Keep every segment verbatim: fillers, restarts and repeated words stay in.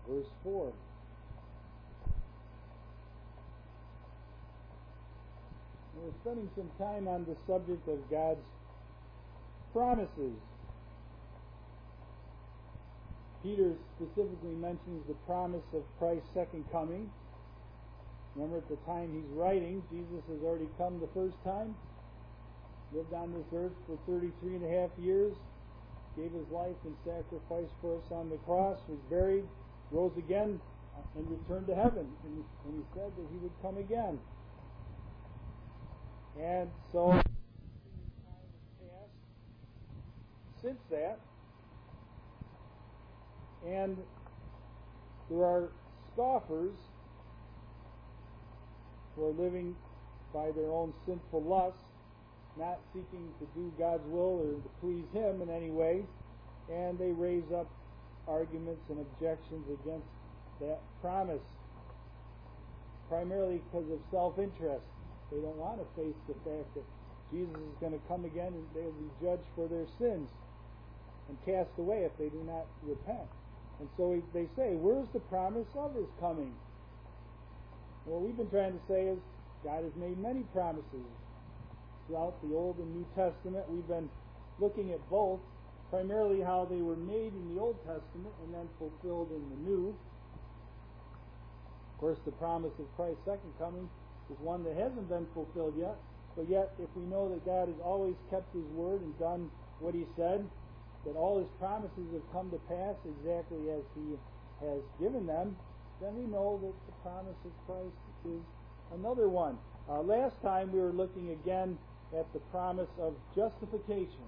verse four. We're spending some time on the subject of God's promises. Peter specifically mentions the promise of Christ's second coming. Remember, at the time he's writing, Jesus has already come the first time, lived on this earth for thirty-three and a half years, gave his life in sacrifice for us on the cross, was buried, rose again, and returned to heaven. And he said that he would come again. And so, time has passed since that, and there are scoffers who are living by their own sinful lusts, not seeking to do God's will or to please Him in any way, and they raise up arguments and objections against that promise, primarily because of self-interest. They don't want to face the fact that Jesus is going to come again and they will be judged for their sins and cast away if they do not repent. And so they say, where's the promise of His coming? What we've been trying to say is God has made many promises throughout the Old and New Testament. We've been looking at both, primarily how they were made in the Old Testament and then fulfilled in the New. Of course, the promise of Christ's second coming is one that hasn't been fulfilled yet, but yet if we know that God has always kept His word and done what He said, that all His promises have come to pass exactly as He has given them, then we know that the promise of Christ is another one. Uh, last time we were looking again at the promise of justification.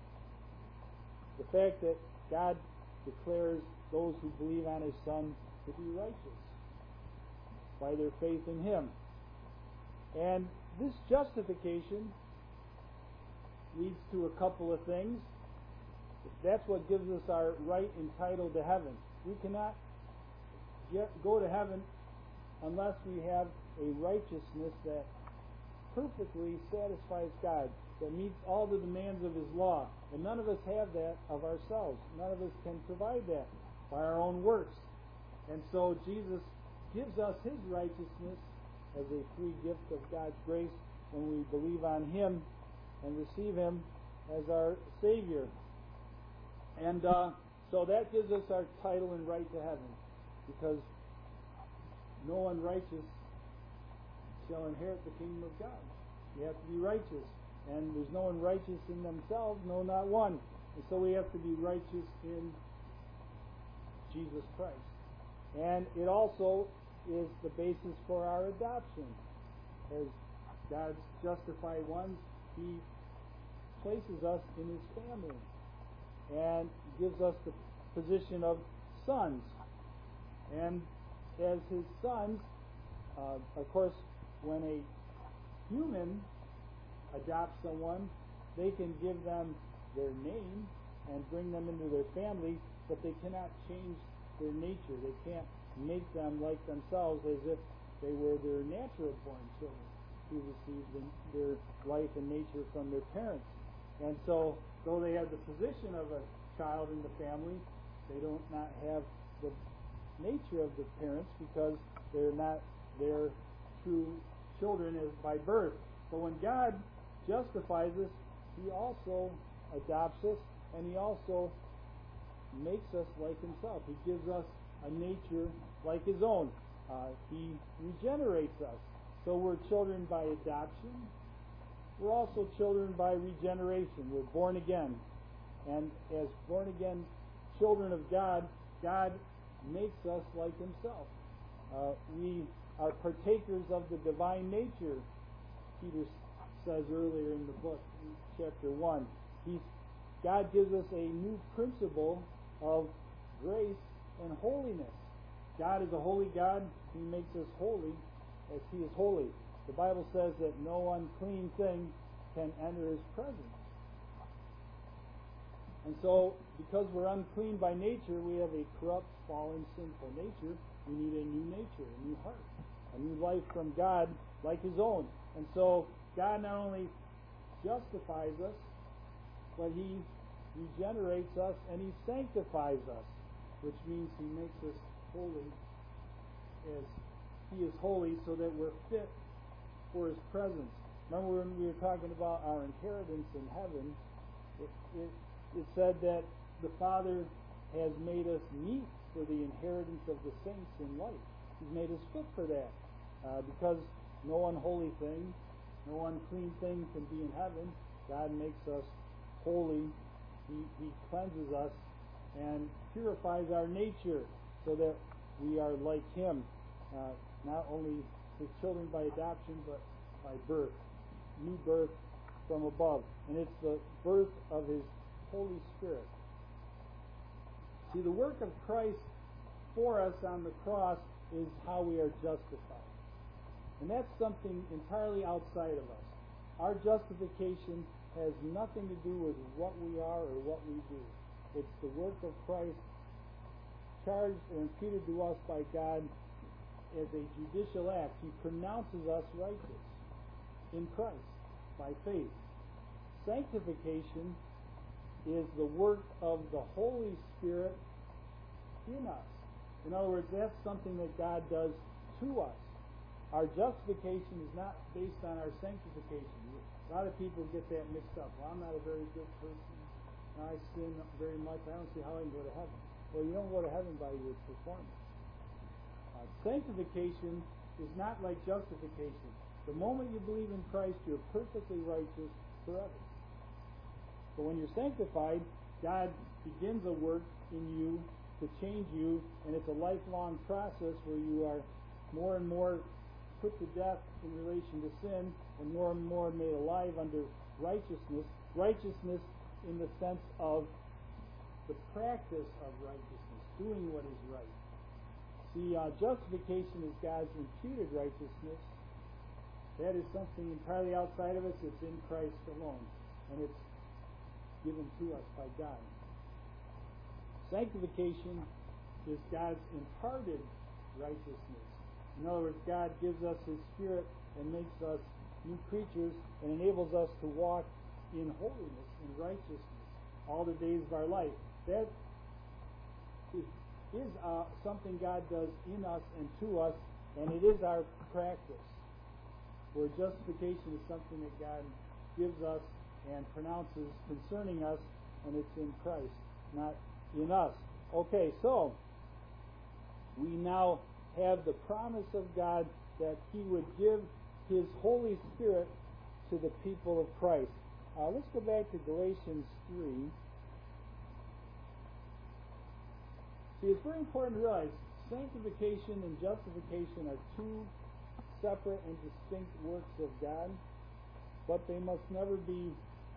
The fact that God declares those who believe on His Son to be righteous by their faith in Him. And this justification leads to a couple of things. That's what gives us our right and title to heaven. We cannot get, go to heaven unless we have a righteousness that perfectly satisfies God, that meets all the demands of His law. And none of us have that of ourselves. None of us can provide that by our own works. And so Jesus gives us His righteousness as a free gift of God's grace when we believe on Him and receive Him as our Savior. And uh, so that gives us our title and right to heaven, because no one righteous shall inherit the kingdom of God. You have to be righteous, and there's no one righteous in themselves, no, not one. And so we have to be righteous in Jesus Christ. And it also is the basis for our adoption. As God's justified ones, He places us in His family and gives us the position of sons. And as His sons, uh, of course, when a human adopts someone, they can give them their name and bring them into their family, but they cannot change their nature. They can't make them like themselves as if they were their natural born children who received their life and nature from their parents. And so, though they have the position of a child in the family, they don't not have the nature of the parents because they're not their true children as by birth. But when God justifies us, He also adopts us, and He also makes us like Himself. He gives us a nature like His own. Uh, he regenerates us. So we're children by adoption. We're also children by regeneration. We're born again. And as born again children of God, God makes us like Himself. Uh, we are partakers of the divine nature, Peter says earlier in the book, in chapter one. He's, God gives us a new principle of grace and holiness. God is a holy God. He makes us holy as He is holy. The Bible says that no unclean thing can enter His presence. And so, because we're unclean by nature, we have a corrupt, fallen, sinful nature. We need a new nature, a new heart, a new life from God like His own. And so, God not only justifies us, but He regenerates us and He sanctifies us, which means He makes us holy as He is holy, so that we're fit for His presence. Remember when we were talking about our inheritance in heaven, it, it, it said that the Father has made us meet for the inheritance of the saints in light. He's made us fit for that. Uh, because no unholy thing, no unclean thing can be in heaven, God makes us holy. He, he cleanses us and purifies our nature so that we are like Him, uh, not only His children by adoption, but by birth, new birth from above. And it's the birth of His Holy Spirit. See, the work of Christ for us on the cross is how we are justified. And that's something entirely outside of us. Our justification has nothing to do with what we are or what we do. It's the work of Christ charged or imputed to us by God as a judicial act. He pronounces us righteous in Christ by faith. Sanctification is the work of the Holy Spirit in us. In other words, that's something that God does to us. Our justification is not based on our sanctification. A lot of people get that mixed up. Well, I'm not a very good person. I sin very much. I don't see how I can go to heaven. Well, you don't go to heaven by your performance. Uh, sanctification is not like justification. The moment you believe in Christ, you're perfectly righteous forever. But when you're sanctified, God begins a work in you to change you, and it's a lifelong process where you are more and more put to death in relation to sin, and more and more made alive under righteousness. Righteousness in the sense of the practice of righteousness, doing what is right. See, uh, justification is God's imputed righteousness. That is something entirely outside of us. It's in Christ alone, and it's given to us by God. Sanctification is God's imparted righteousness. In other words, God gives us His Spirit and makes us new creatures and enables us to walk in holiness and righteousness all the days of our life. That is, is uh, something God does in us and to us, and it is our practice. Where justification is something that God gives us and pronounces concerning us, and it's in Christ, not in us. Okay, so we now have the promise of God that He would give His Holy Spirit to the people of Christ. Uh, let's go back to Galatians three. See, it's very important to realize sanctification and justification are two separate and distinct works of God, but they must never be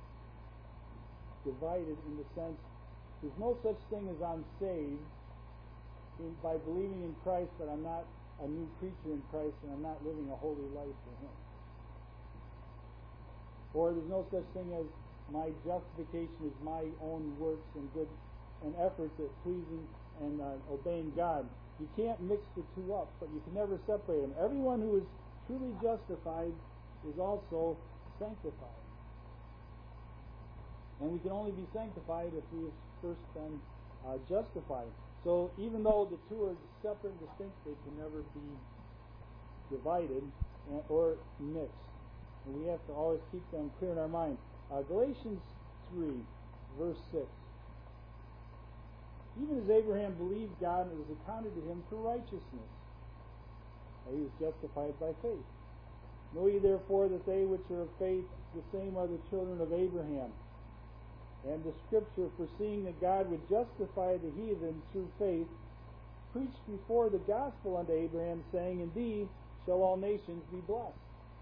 divided in the sense there's no such thing as I'm saved in, by believing in Christ, but I'm not a new creature in Christ and I'm not living a holy life for Him. Or there's no such thing as my justification is my own works and good and efforts at pleasing and uh, obeying God. You can't mix the two up, but you can never separate them. Everyone who is truly justified is also sanctified. And we can only be sanctified if we have first been uh, justified. So even though the two are separate and distinct, they can never be divided and, or mixed. And we have to always keep them clear in our mind. Uh, Galatians three, verse six. Even as Abraham believed God, it was accounted to him for righteousness. He was justified by faith. Know ye therefore that they which are of faith, the same are the children of Abraham. And the Scripture, foreseeing that God would justify the heathen through faith, preached before the gospel unto Abraham, saying, in thee shall all nations be blessed.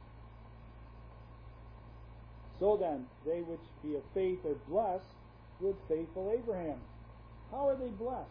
So then, they which be of faith are blessed with faithful Abraham. How are they blessed?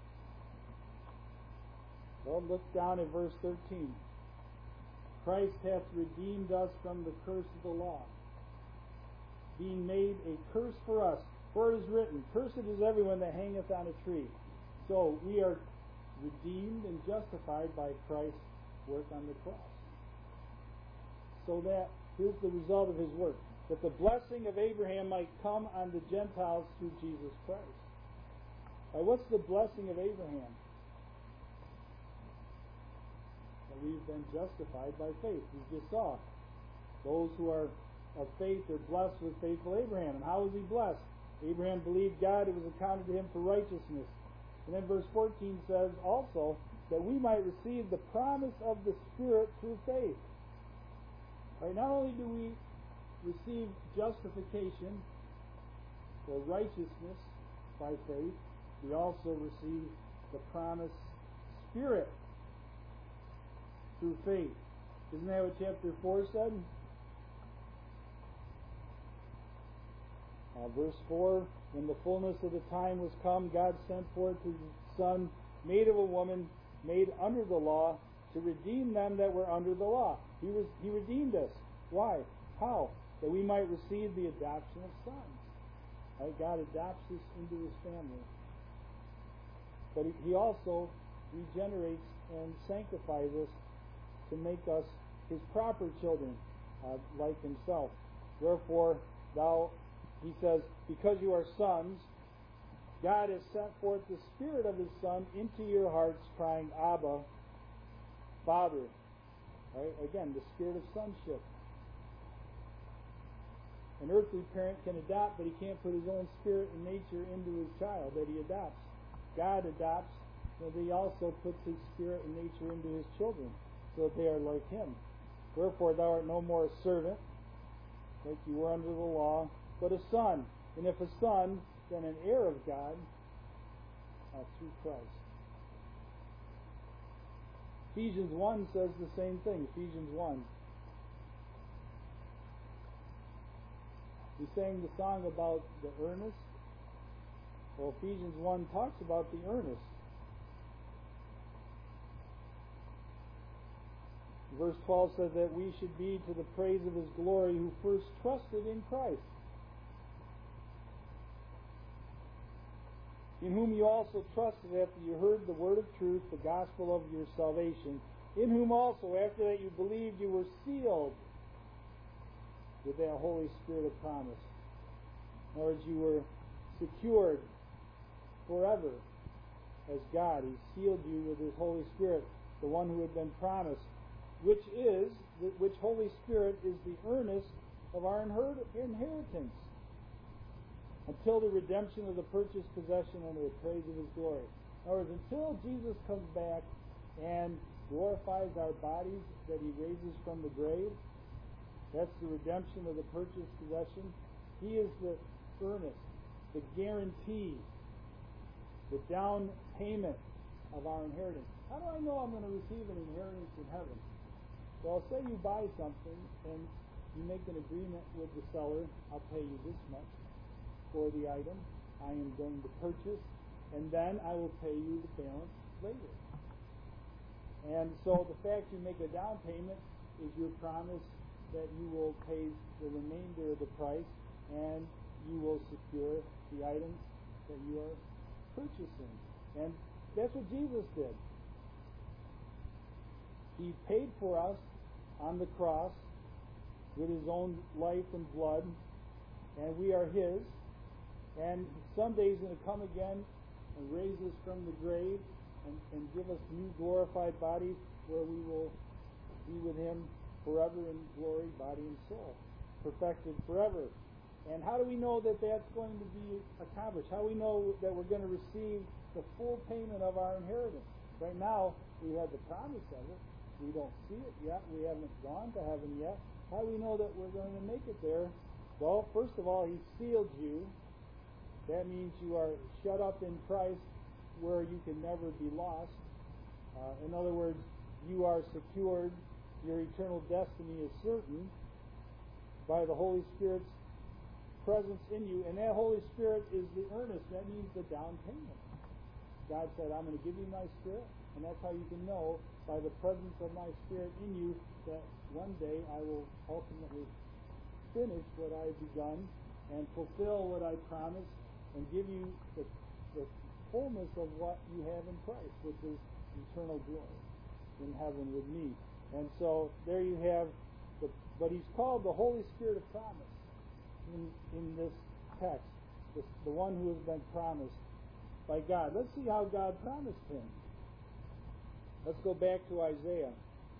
Well, look down at verse thirteen. Christ hath redeemed us from the curse of the law, being made a curse for us. For it is written, cursed is everyone that hangeth on a tree. So we are redeemed and justified by Christ's work on the cross. So that, here's the result of His work, that the blessing of Abraham might come on the Gentiles through Jesus Christ. Now, what's the blessing of Abraham? And we've been justified by faith. We just saw those who are of faith are blessed with faithful Abraham. And how was he blessed? Abraham believed God, it was accounted to him for righteousness. And then verse fourteen says also that we might receive the promise of the Spirit through faith. Right, not only do we receive justification or righteousness by faith, we also receive the promised Spirit through faith. Isn't that what chapter four said? Uh, verse four, when the fullness of the time was come, God sent forth his Son, made of a woman, made under the law, to redeem them that were under the law. He was He redeemed us. Why? How? That we might receive the adoption of sons. Right? God adopts us into his family. But he also regenerates and sanctifies us to make us his proper children, uh, like himself. Wherefore, thou, he says, because you are sons, God has sent forth the Spirit of his Son into your hearts, crying, Abba, Father. Right? Again, the spirit of sonship. An earthly parent can adopt, but he can't put his own spirit and nature into his child that he adopts. God adopts, but he also puts his spirit and nature into his children, so that they are like him. Wherefore thou art no more a servant, like you were under the law, but a son. And if a son, then an heir of God uh, through Christ. Ephesians one says the same thing. Ephesians one. We sang the song about the earnest. Well, Ephesians one talks about the earnest. Verse twelve says that we should be to the praise of his glory who first trusted in Christ, in whom you also trusted after you heard the word of truth, the gospel of your salvation, in whom also after that you believed you were sealed with that Holy Spirit of promise. In other words, you were secured forever as God. He sealed you with his Holy Spirit, the one who had been promised, which is, which Holy Spirit is the earnest of our inheritance, until the redemption of the purchased possession under the praise of his glory. In other words, until Jesus comes back and glorifies our bodies that he raises from the grave, that's the redemption of the purchased possession. He is the earnest, the guarantee, the down payment of our inheritance. How do I know I'm going to receive an inheritance in heaven? Well, say you buy something and you make an agreement with the seller, I'll pay you this much for the item I am going to purchase, and then I will pay you the balance later. And so the fact you make a down payment is your promise that you will pay the remainder of the price, and you will secure the items that you are purchasing. And that's what Jesus did. He paid for us on the cross with his own life and blood, and we are his. And someday he's going to come again and raise us from the grave and, and give us new glorified bodies where we will be with him forever in glory, body and soul, perfected forever. And how do we know that that's going to be accomplished? How do we know that we're going to receive the full payment of our inheritance? Right now, we have the promise of it. We don't see it yet. We haven't gone to heaven yet. How do we know that we're going to make it there? Well, first of all, he sealed you. That means you are shut up in Christ where you can never be lost. Uh, in other words, you are secured. Your eternal destiny is certain by the Holy Spirit's presence in you. And that Holy Spirit is the earnest. That means the down payment. God said, I'm going to give you my Spirit. And that's how you can know by the presence of my Spirit in you that one day I will ultimately finish what I have begun and fulfill what I promised and give you the, the fullness of what you have in Christ, which is eternal glory in heaven with me. And so there you have, the, but he's called the Holy Spirit of promise in, in this text, the, the one who has been promised by God. Let's see how God promised him. Let's go back to Isaiah.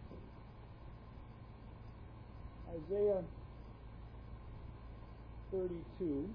Isaiah thirty-two.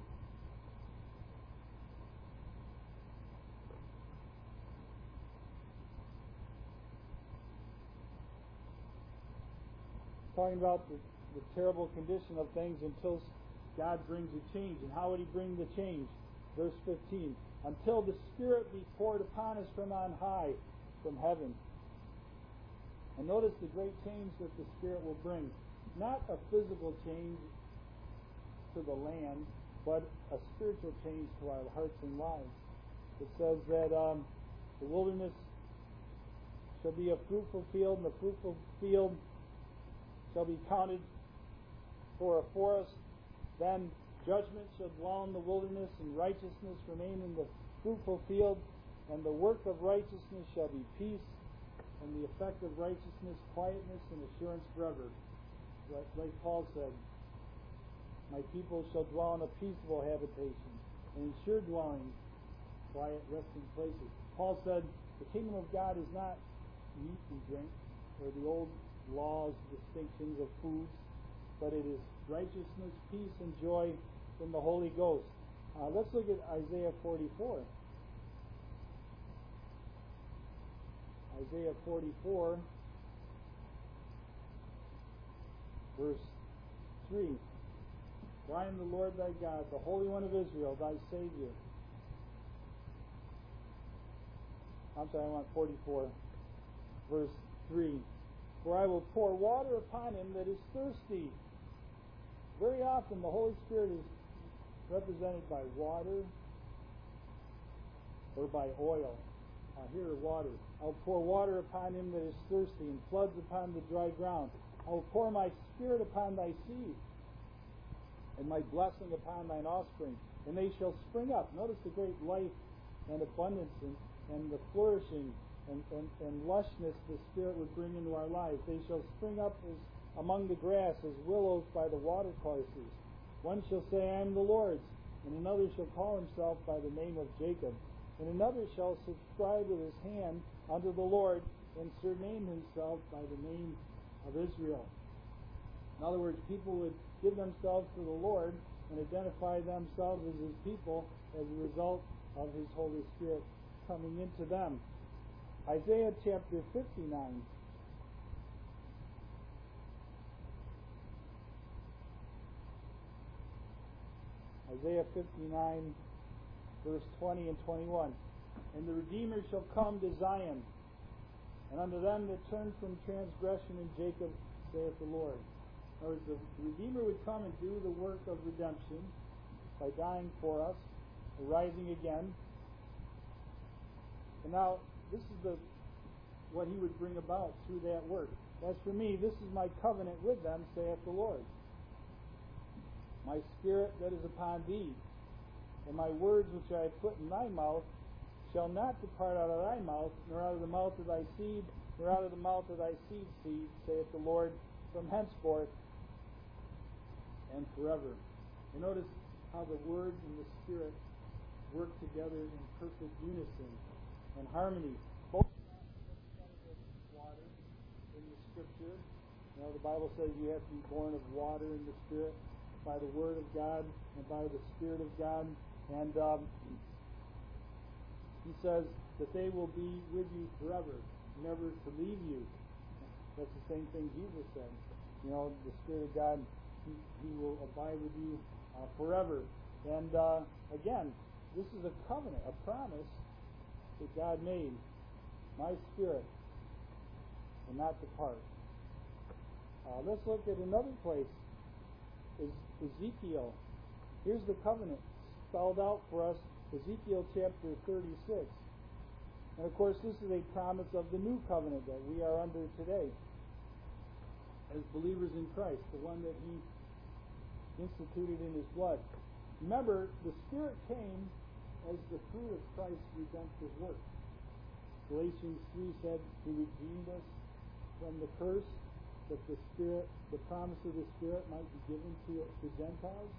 Talking about the, the terrible condition of things until God brings a change. And how would he bring the change? Verse fifteen. Until the Spirit be poured upon us from on high, from heaven. And notice the great change that the Spirit will bring. Not a physical change to the land, but a spiritual change to our hearts and lives. It says that um, the wilderness shall be a fruitful field, and the fruitful field shall be counted for a forest. Then judgment shall dwell in the wilderness, and righteousness remain in the fruitful field. And the work of righteousness shall be peace, and the effect of righteousness, quietness and assurance forever. Like, like Paul said, my people shall dwell in a peaceable habitation, and in sure dwellings, quiet resting places. Paul said, the kingdom of God is not meat and drink, or the old laws, distinctions of foods, but it is righteousness, peace, and joy in the Holy Ghost. Uh, let's look at Isaiah forty-four. Isaiah forty-four, verse three. For I am the Lord thy God, the Holy One of Israel, thy Savior. I'm sorry, I want forty-four, verse three. For I will pour water upon him that is thirsty. Very often the Holy Spirit is represented by water or by oil. Uh, here, water. I will pour water upon him that is thirsty, and floods upon the dry ground. I will pour my Spirit upon thy seed, and my blessing upon thine offspring, and they shall spring up. Notice the great life and abundance and, and the flourishing and, and, and lushness the Spirit would bring into our lives. They shall spring up as among the grass, as willows by the watercourses. One shall say, I am the Lord's, and another shall call himself by the name of Jacob. And another shall subscribe with his hand unto the Lord, and surname himself by the name of Israel. In other words, people would give themselves to the Lord and identify themselves as his people as a result of his Holy Spirit coming into them. Isaiah chapter fifty-nine. Isaiah fifty-nine, verse twenty and twenty-one. And the Redeemer shall come to Zion, and unto them that turn from transgression in Jacob, saith the Lord. In other words, the Redeemer would come and do the work of redemption by dying for us, rising again. And now, this is the what he would bring about through that work. As for me, this is my covenant with them, saith the Lord. My Spirit that is upon thee, and my words which I have put in thy mouth, shall not depart out of thy mouth, nor out of the mouth of thy seed, nor out of the mouth of thy seed's seed, saith the Lord, from henceforth and forever. You notice how the Word and the Spirit work together in perfect unison and harmony. Both represented as water in the Scripture. You know, the Bible says you have to be born of water and the Spirit, by the Word of God and by the Spirit of God. And um, he says that they will be with you forever, never to leave you. That's the same thing Jesus said. You know, the Spirit of God, he, he will abide with you uh, forever. And uh, again, this is a covenant, a promise that God made. My Spirit will not depart. Uh, let's look at another place. Ezekiel. Here's the covenant spelled out for us. Ezekiel chapter thirty-six. And of course, this is a promise of the new covenant that we are under today as believers in Christ, the one that he instituted in his blood. Remember, the Spirit came as the fruit of Christ's redemptive work. Galatians three said he redeemed us from the curse, that the Spirit, the promise of the Spirit might be given to the Gentiles.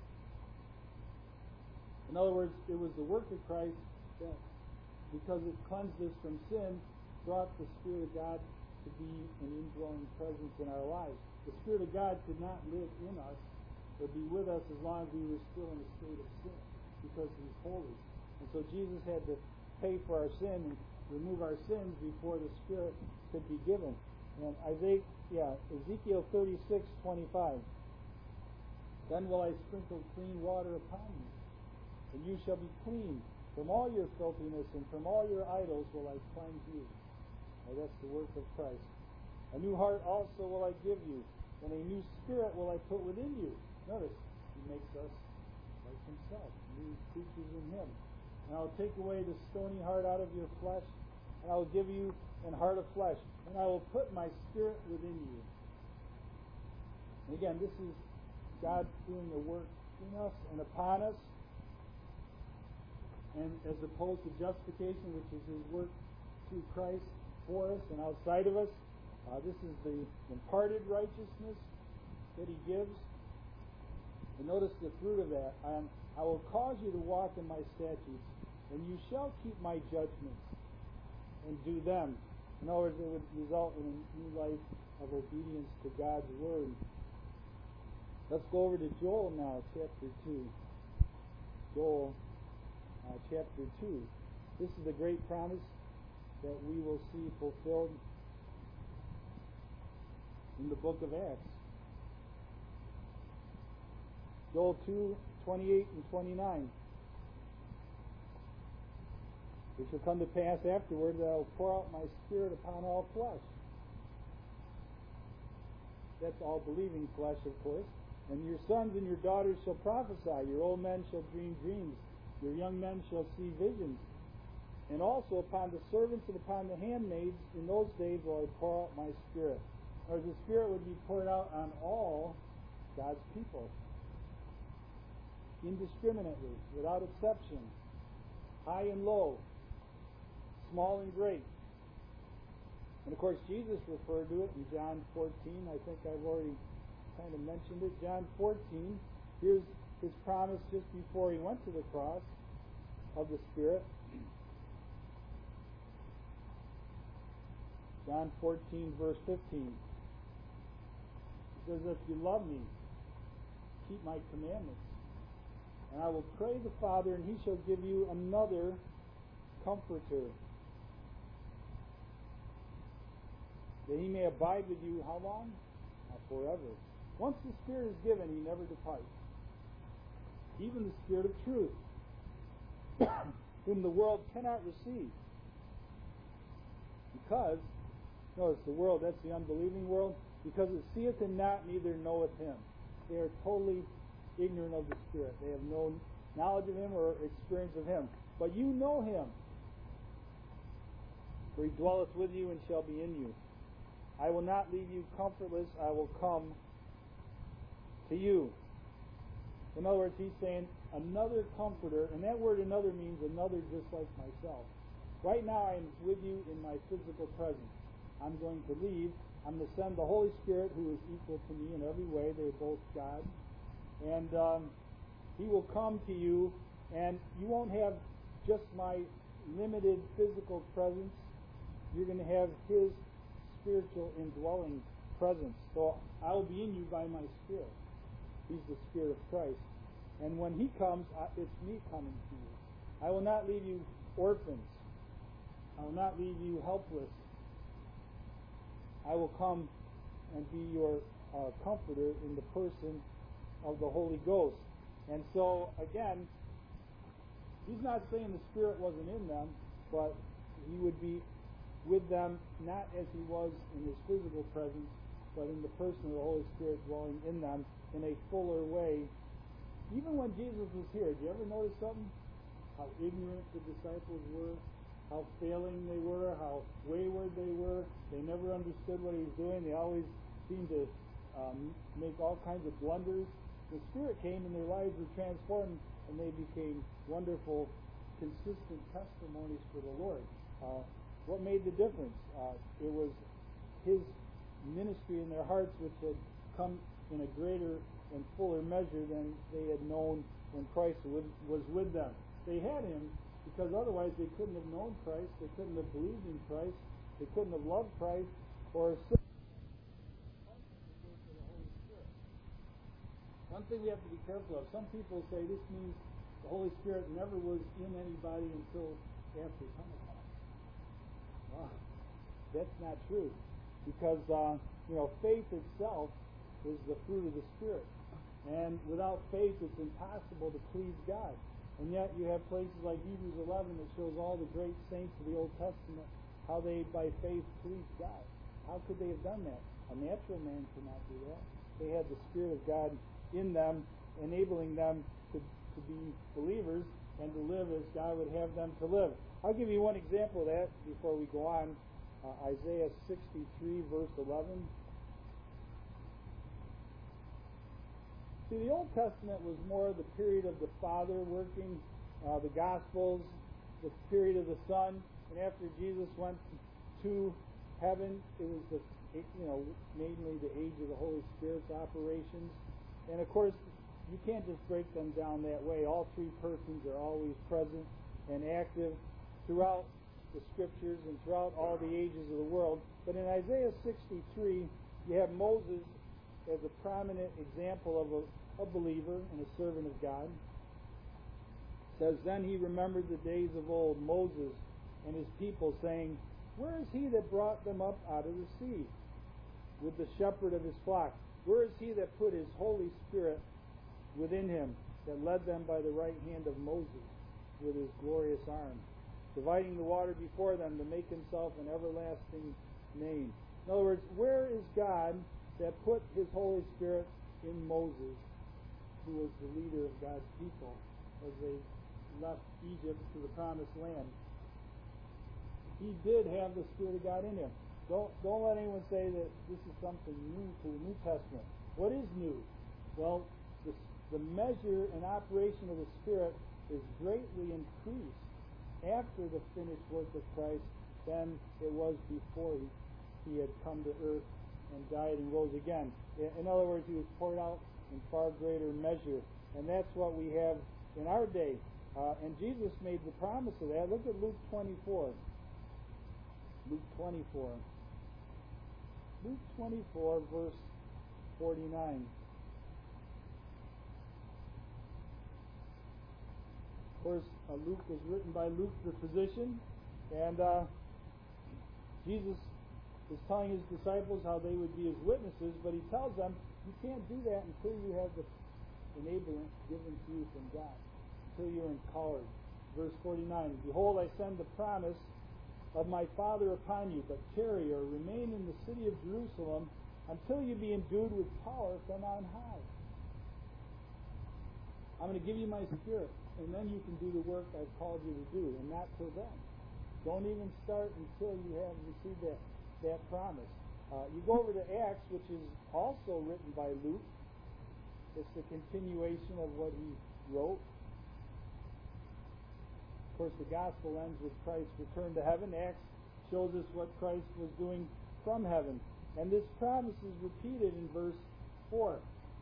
In other words, it was the work of Christ that, because it cleansed us from sin, brought the Spirit of God to be an indwelling presence in our lives. The Spirit of God could not live in us or be with us as long as we were still in a state of sin, because He's holy. And so Jesus had to pay for our sin and remove our sins before the Spirit could be given. And Isaiah, yeah, Ezekiel thirty-six twenty-five. Then will I sprinkle clean water upon you, and you shall be clean. From all your filthiness and from all your idols will I cleanse you. Now that's the work of Christ. A new heart also will I give you, and a new spirit will I put within you. Notice, He makes us like Himself, new creatures in Him. And I will take away the stony heart out of your flesh, and I will give you an heart of flesh, and I will put my spirit within you. And again, this is God doing a work in us and upon us, and as opposed to justification, which is His work through Christ for us and outside of us. Uh, this is the imparted righteousness that He gives. And notice the fruit of that. Um, I will cause you to walk in my statutes, and you shall keep my judgments and do them. In other words, it would result in a new life of obedience to God's word. Let's go over to Joel now, chapter two. Joel uh, chapter two. This is the great promise that we will see fulfilled in the book of Acts. Joel two, twenty-eight and twenty-nine. It shall come to pass afterward that I will pour out my spirit upon all flesh. That's all believing flesh, of course. And your sons and your daughters shall prophesy. Your old men shall dream dreams. Your young men shall see visions. And also upon the servants and upon the handmaids in those days will I pour out my spirit. Or the Spirit would be poured out on all God's people, indiscriminately, without exception, high and low, small and great. And of course, Jesus referred to it in John fourteen. I think I've already kind of mentioned it. John fourteen, here's His promise just before He went to the cross of the Spirit. John fourteen, verse fifteen. He says, if you love me, keep my commandments. And I will pray the Father, and He shall give you another Comforter, that He may abide with you how long? Now, forever. Once the Spirit is given, He never departs. Even the Spirit of truth, whom the world cannot receive. Because, notice the world, that's the unbelieving world, because it seeth Him not, neither knoweth Him. They are totally ignorant of the Spirit. They have no knowledge of Him or experience of Him. But you know Him, for He dwelleth with you and shall be in you. I will not leave you comfortless, I will come to you. In other words, He's saying another Comforter, and that word another means another just like myself. Right now I am with you in my physical presence. I'm going to leave. I'm going to send the Holy Spirit, who is equal to me in every way. They're both God. And um, He will come to you, and you won't have just my limited physical presence. You're going to have His spiritual indwelling presence. So I will be in you by my Spirit. He's the Spirit of Christ. And when He comes, it's me coming to you. I will not leave you orphans. I will not leave you helpless. I will come and be your uh, comforter in the person of the Holy Ghost. And so, again, He's not saying the Spirit wasn't in them, but He would be with them not as He was in His physical presence, but in the person of the Holy Spirit dwelling in them in a fuller way. Even when Jesus was here, did you ever notice something? How ignorant the disciples were, how failing they were, how wayward they were. They never understood what He was doing. They always seemed to um, make all kinds of blunders. The Spirit came and their lives were transformed, and they became wonderful, consistent testimonies for the Lord. Uh, what made the difference? Uh, it was His ministry in their hearts, which had come in a greater and fuller measure than they had known when Christ was, was with them. They had Him because otherwise they couldn't have known Christ, they couldn't have believed in Christ, they couldn't have loved Christ, or One thing we have to be careful of, some people say this means the Holy Spirit never was in anybody until after Pentecost. Well, that's not true, because uh, you know, faith itself is the fruit of the Spirit, and without faith it's impossible to please God. And yet you have places like Hebrews eleven that shows all the great saints of the Old Testament how they by faith pleased God. How could they have done that? A natural man could not do that. They had the Spirit of God in them, enabling them to, to be believers and to live as God would have them to live. I'll give you one example of that before we go on. Uh, Isaiah sixty-three, verse eleven. See, the Old Testament was more the period of the Father working, uh, the Gospels, the period of the Son, and after Jesus went to heaven, it was the, you know, mainly the age of the Holy Spirit's operations. And of course, you can't just break them down that way. All three persons are always present and active throughout the Scriptures and throughout all the ages of the world. But in Isaiah sixty-three, you have Moses as a prominent example of a, a believer and a servant of God. It says, "Then he remembered the days of old, Moses and his people, saying, Where is he that brought them up out of the sea with the shepherd of his flock? Where is he that put his Holy Spirit within him, that led them by the right hand of Moses with his glorious arm, dividing the water before them to make himself an everlasting name?" In other words, where is God that put his Holy Spirit in Moses, who was the leader of God's people as they left Egypt to the promised land? He did have the Spirit of God in him. Don't, don't let anyone say that this is something new to the New Testament. What is new? Well, the, the measure and operation of the Spirit is greatly increased after the finished work of Christ than it was before he, he had come to earth and died and rose again. In other words, he was poured out in far greater measure. And that's what we have in our day. Uh, and Jesus made the promise of that. Look at Luke twenty-four. Luke twenty-four. Luke twenty-four, verse forty-nine. Of course, uh, Luke was written by Luke, the physician, and uh, Jesus is telling his disciples how they would be his witnesses, but he tells them, you can't do that until you have the enablement given to you from God, until you're empowered. Verse forty-nine, "Behold, I send the promise of my Father upon you, but tarry or remain in the city of Jerusalem until you be endued with power from on high." I'm going to give you my Spirit, and then you can do the work I've called you to do, and not till then. Don't even start until you have received that, that promise. Uh, you go over to Acts, which is also written by Luke. It's the continuation of what he wrote. Of course, the gospel ends with Christ's return to heaven. Acts shows us what Christ was doing from heaven. And this promise is repeated in verse four.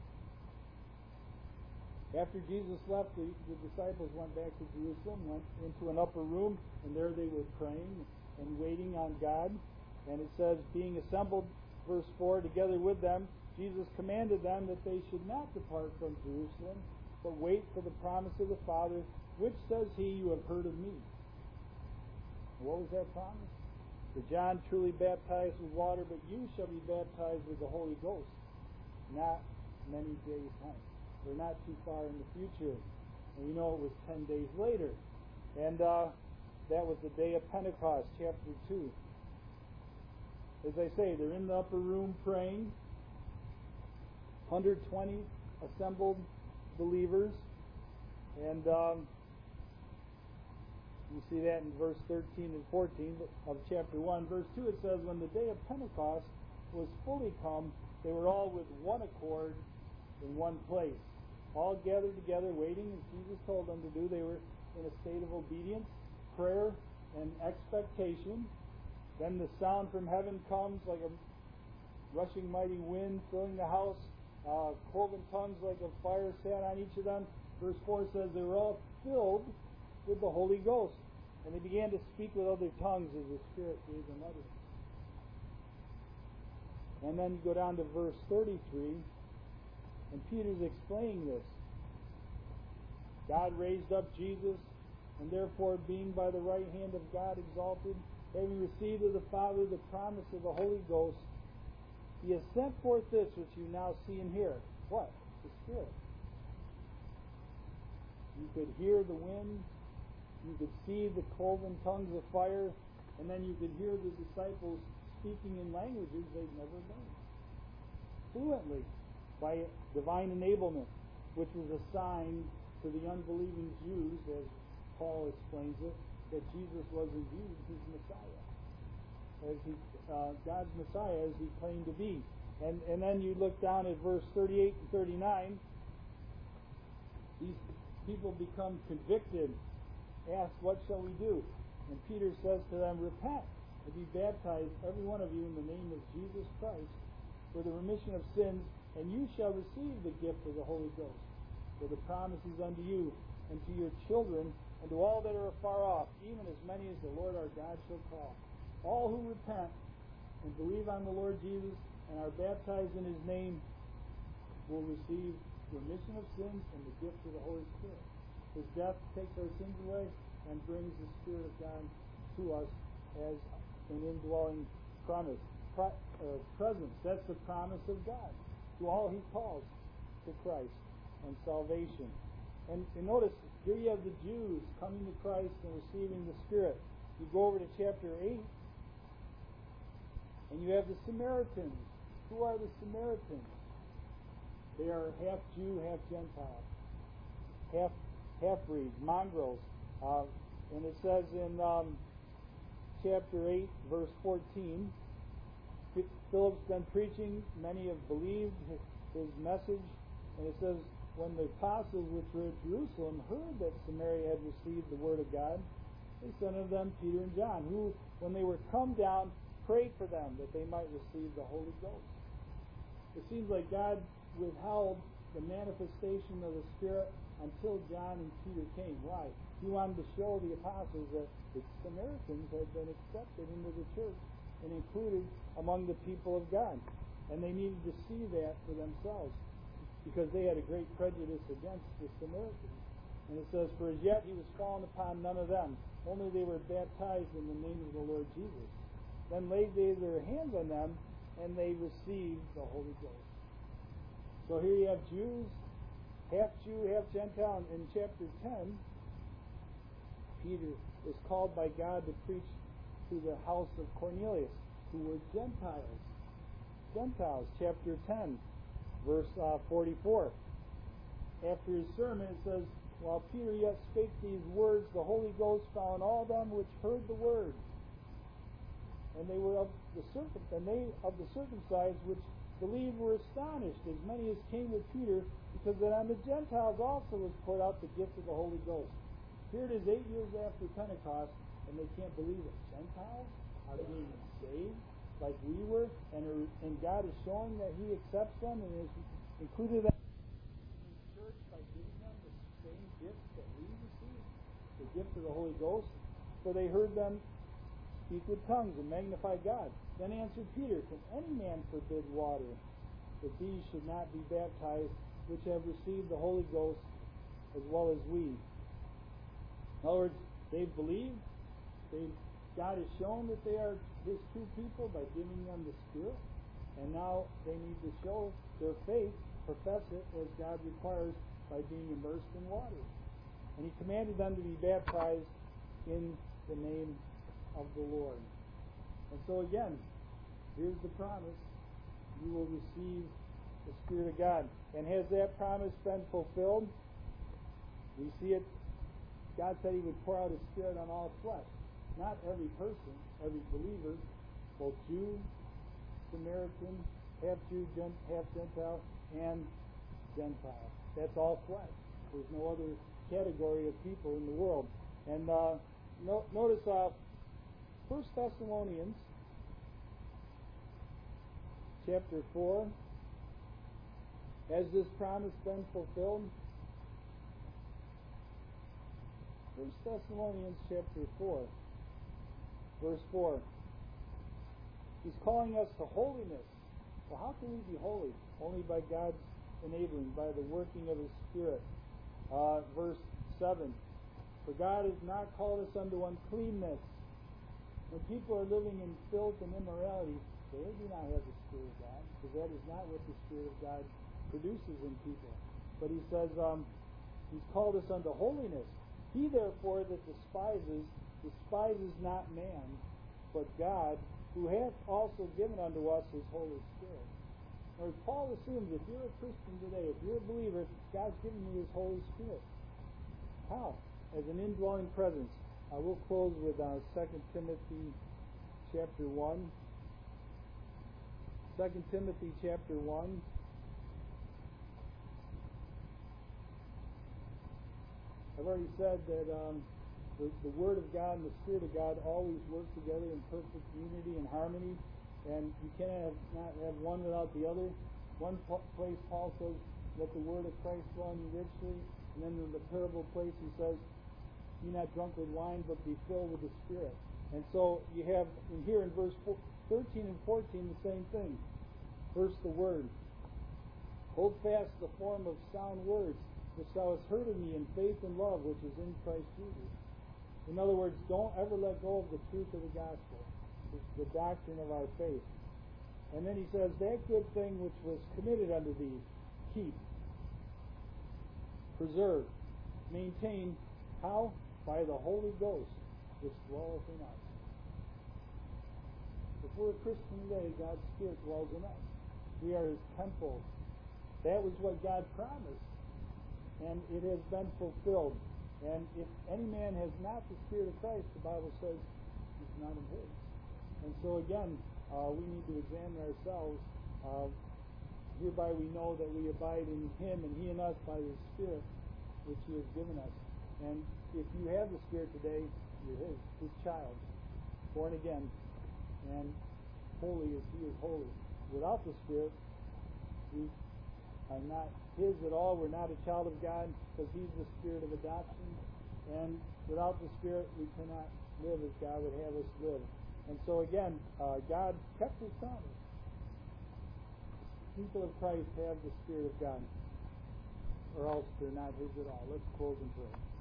After Jesus left, the, the disciples went back to Jerusalem, went into an upper room, and there they were praying and waiting on God. And it says, being assembled, verse four, together with them, Jesus commanded them that they should not depart from Jerusalem, but wait for the promise of the Father, which, says he, you have heard of me. And what was that promise? For John truly baptized with water, but you shall be baptized with the Holy Ghost not many days hence. We're not too far in the future. And we know it was ten days later. And uh, that was the day of Pentecost, chapter two. As I say, they're in the upper room praying. one hundred twenty assembled believers. And um, you see that in verse thirteen and fourteen of chapter one. Verse two, it says, when the day of Pentecost was fully come, they were all with one accord in one place. All gathered together, waiting as Jesus told them to do. They were in a state of obedience, prayer, and expectation. Then the sound from heaven comes like a rushing mighty wind, filling the house. Uh, cloven tongues like a fire sat on each of them. Verse four says they were all filled with the Holy Ghost. And they began to speak with other tongues as the Spirit gave them utterance. And then you go down to verse thirty-three. And Peter's explaining this. God raised up Jesus, and therefore being by the right hand of God exalted, having received of the Father the promise of the Holy Ghost, He has sent forth this which you now see and hear. What? The Spirit. You could hear the wind, you could see the cloven tongues of fire, and then you could hear the disciples speaking in languages they'd never learned. Fluently, by divine enablement, which was a sign to the unbelieving Jews, as Paul explains it, that Jesus was indeed his Messiah, as he, uh, God's Messiah, as he claimed to be. And and then you look down at verse thirty-eight and thirty-nine. These people become convicted, ask, what shall we do? And Peter says to them, repent and be baptized, every one of you, in the name of Jesus Christ, for the remission of sins, and you shall receive the gift of the Holy Ghost. For the promise is unto you, and to your children, and to all that are afar off, even as many as the Lord our God shall call. All who repent and believe on the Lord Jesus and are baptized in His name will receive remission of sins and the gift of the Holy Spirit. His death takes our sins away and brings the Spirit of God to us as an indwelling promise. Pro, uh, presence. That's the promise of God to all He calls to Christ and salvation. And, and notice, here you have the Jews coming to Christ and receiving the Spirit. You go over to chapter eight, and you have the Samaritans. Who are the Samaritans? They are half Jew, half Gentile, half half-breeds, mongrels. Uh, and it says in um, chapter eight, verse fourteen, Philip's been preaching, many have believed his, his message, and it says, when the apostles which were at Jerusalem heard that Samaria had received the word of God, they sent unto them Peter and John, who, when they were come down, prayed for them that they might receive the Holy Ghost. It seems like God withheld the manifestation of the Spirit until John and Peter came. Why? He wanted to show the apostles that the Samaritans had been accepted into the church and included among the people of God. And they needed to see that for themselves, because they had a great prejudice against the Samaritans. And it says, for as yet he was fallen upon none of them, only they were baptized in the name of the Lord Jesus. Then laid they their hands on them, and they received the Holy Ghost. So here you have Jews, half Jew, half Gentile. In chapter ten, Peter is called by God to preach to the house of Cornelius, who were Gentiles. Gentiles, chapter ten, verse uh, forty-four. After his sermon, it says, while Peter yet spake these words, the Holy Ghost fell on all them which heard the word. And they were of the circum and they of the circumcised which believed were astonished, as many as came with Peter, because that on the Gentiles also was poured out the gift of the Holy Ghost. Here it is eight years after Pentecost, and they can't believe it. Gentiles are being saved like we were, and, are, and God is showing that He accepts them and has included them in His church by giving them the same gifts that we receive, the gift of the Holy Ghost. For they heard them speak with tongues and magnify God. Then answered Peter, can any man forbid water, that these should not be baptized, which have received the Holy Ghost as well as we? In other words, they've believed. They've, God has shown that they are His true people by giving them the Spirit. And now they need to show their faith, profess it as God requires, by being immersed in water. And He commanded them to be baptized in the name of the Lord. And so again, here's the promise. You will receive the Spirit of God. And has that promise been fulfilled? We see it. God said He would pour out His Spirit on all flesh. Not every person, every believer, both Jew, Samaritan, half Jew, half Gentile, and Gentile. That's all flesh. There's no other category of people in the world. And uh, no, notice uh, First Thessalonians chapter four. Has this promise been fulfilled? First Thessalonians chapter four, verse four. He's calling us to holiness. Well, how can we be holy? Only by God's enabling, by the working of His Spirit. Uh, verse seven, for God has not called us unto uncleanness. When people are living in filth and immorality, they do not have the Spirit of God, because that is not what the Spirit of God produces in people. But He says um, He's called us unto holiness. He therefore that despises, despises not man, but God, who hath also given unto us His Holy Spirit. Now, Paul assumes if you're a Christian today, if you're a believer, God's given you His Holy Spirit. How? As an indwelling presence. I will close with uh, Second Timothy chapter one. Second Timothy chapter one. I've already said that um, the, the Word of God and the Spirit of God always work together in perfect unity and harmony. And you cannot have, not have one without the other. One place Paul says, let the word of Christ dwell in you richly. And then in the parable place he says, be not drunk with wine, but be filled with the Spirit. And so you have in here in verse thirteen and fourteen the same thing. First the word. Hold fast the form of sound words, which thou hast heard of me in faith and love, which is in Christ Jesus. In other words, don't ever let go of the truth of the gospel. It's the doctrine of our faith. And then he says, that good thing which was committed unto thee, keep, preserve, maintain. How? By the Holy Ghost, which dwelleth in us. If we're a Christian today, God's Spirit dwells in us. We are His temple. That was what God promised, and it has been fulfilled. And if any man has not the Spirit of Christ, the Bible says he's not of His. And so again, uh, we need to examine ourselves. Uh, hereby we know that we abide in Him and He in us by His Spirit, which He has given us. And if you have the Spirit today, you're His, His child, born again, and holy as He is holy. Without the Spirit, we are not His at all. We're not a child of God, because He's the Spirit of adoption. And without the Spirit, we cannot live as God would have us live. And so again, uh, God kept His promise. People of Christ have the Spirit of God, or else they're not His at all. Let's close in prayer.